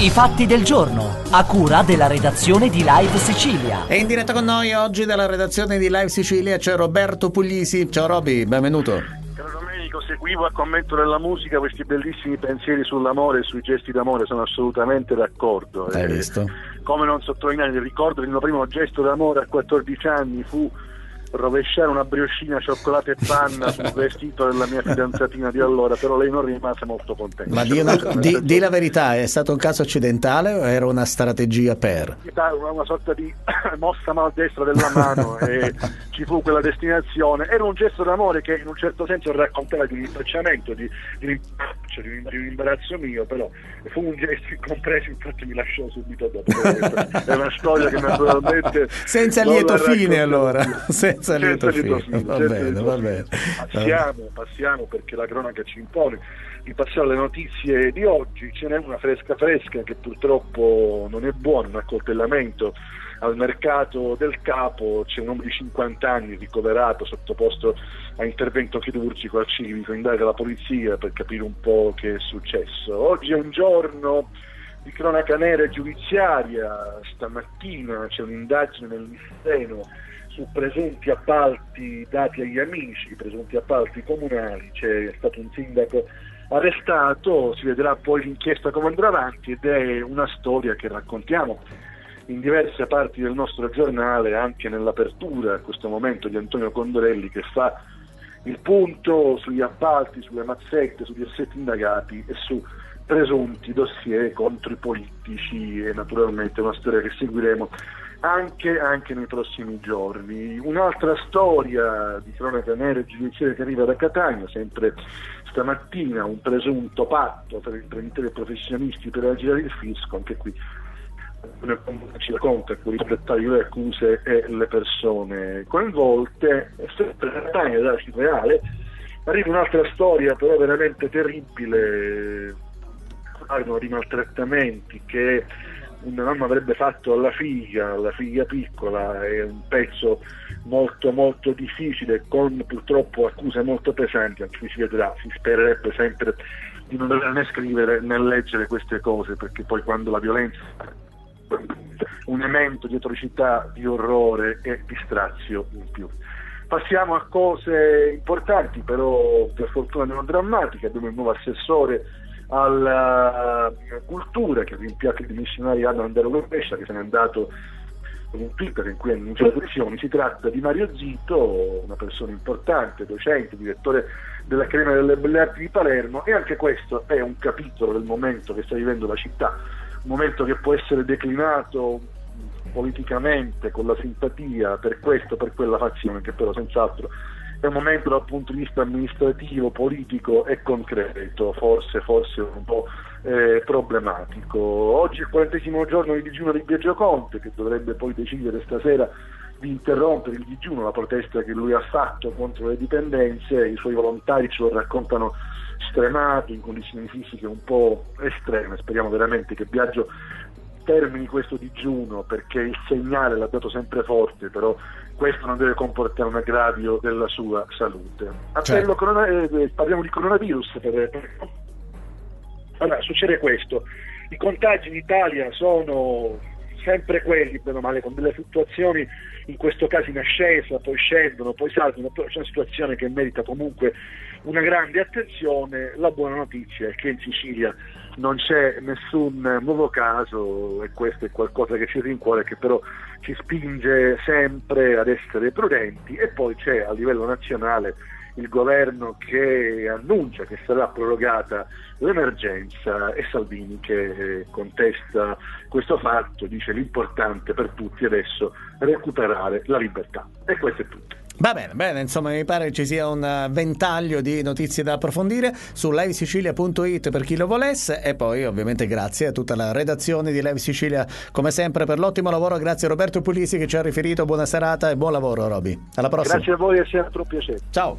I fatti del giorno, a cura della redazione di Live Sicilia. E in diretta con noi oggi dalla redazione di Live Sicilia c'è Roberto Puglisi. Ciao Roby, benvenuto. Caro Domenico, seguivo a commento della musica questi bellissimi pensieri sull'amore e sui gesti d'amore, sono assolutamente d'accordo. Hai visto? Come non sottolineare il ricordo del mio primo gesto d'amore a 14 anni fu rovesciare una brioscina cioccolata e panna sul vestito della mia fidanzatina di allora, però lei non rimase molto contenta. Ma di la verità, è stato un caso accidentale o era una strategia per? Una sorta di mossa maldestra della mano e ci fu quella destinazione. Era un gesto d'amore che in un certo senso raccontava di un rinfacciamento, di un imbarazzo mio, però fu un gesto incompreso, infatti mi lasciò subito dopo. È una storia che naturalmente senza lieto fine, allora senza lieto fine. Va bene. Passiamo perché la cronaca ci impone di passare alle notizie di oggi. Ce n'è una fresca che purtroppo non è buona, un accoltellamento al mercato del Capo. C'è un uomo di 50 anni ricoverato, sottoposto a intervento chirurgico al civico, indaga la polizia per capire un po' che è successo. Oggi è un giorno di cronaca nera e giudiziaria. Stamattina c'è un'indagine nel Ministero su presunti appalti dati agli amici, presunti appalti comunali. C'è stato un sindaco arrestato, si vedrà poi l'inchiesta come andrà avanti, ed è una storia che raccontiamo in diverse parti del nostro giornale, anche nell'apertura a questo momento di Antonio Condorelli, che fa il punto sugli appalti, sulle mazzette, sugli assetti indagati e su presunti dossier contro i politici. E naturalmente è una storia che seguiremo anche nei prossimi giorni. Un'altra storia di cronaca nera e giudiziaria che arriva da Catania, sempre stamattina, un presunto patto tra imprenditori e professionisti per aggirare il fisco. Anche qui ci racconta con i dettagli delle accuse e le persone coinvolte. E sempre da Catania, da Cireale, arriva un'altra storia però veramente terribile, parlano di maltrattamenti che una mamma avrebbe fatto alla figlia piccola. È un pezzo molto molto difficile, con purtroppo accuse molto pesanti. Anche qui si vedrà, si spererebbe sempre di non dover né scrivere né leggere queste cose, perché poi quando la violenza è un elemento di atrocità, di orrore e di strazio in più. Passiamo a cose importanti, però per fortuna non drammatiche. Abbiamo il nuovo assessore alla cultura che rimpiazza i dimissionari Anna Andero Pescia, che se n'è andato con un Twitter in cui ha annunciato le elezioni. Si tratta di Mario Zito, una persona importante, docente, direttore dell'Accademia delle Belle Arti di Palermo, e anche questo è un capitolo del momento che sta vivendo la città, un momento che può essere declinato politicamente con la simpatia per questo, per quella fazione, che però senz'altro è un momento dal punto di vista amministrativo, politico e concreto, forse un po' problematico. Oggi è il 40° giorno di digiuno di Biagio Conte, che dovrebbe poi decidere stasera di interrompere il digiuno, la protesta che lui ha fatto contro le dipendenze. I suoi volontari ce lo raccontano stremato, in condizioni fisiche un po' estreme. Speriamo veramente che Biagio termini questo digiuno, perché il segnale l'ha dato sempre forte, però questo non deve comportare un aggravio della sua salute. Parliamo di coronavirus. Allora, succede questo: i contagi in Italia sono sempre quelli, bene o male, con delle fluttuazioni, in questo caso in ascesa, poi scendono, poi salgono, però c'è una situazione che merita comunque una grande attenzione. La buona notizia è che in Sicilia non c'è nessun nuovo caso, e questo è qualcosa che ci rincuora, che però ci spinge sempre ad essere prudenti. E poi c'è a livello nazionale il governo che annuncia che sarà prorogata l'emergenza, e Salvini che contesta questo fatto, dice l'importante per tutti adesso è recuperare la libertà. E questo è tutto. Va bene, insomma mi pare che ci sia un ventaglio di notizie da approfondire su livesicilia.it per chi lo volesse, e poi ovviamente grazie a tutta la redazione di Live Sicilia come sempre per l'ottimo lavoro. Grazie Roberto Puglisi che ci ha riferito, buona serata e buon lavoro Roby, alla prossima. Grazie a voi e sempre un piacere. Ciao.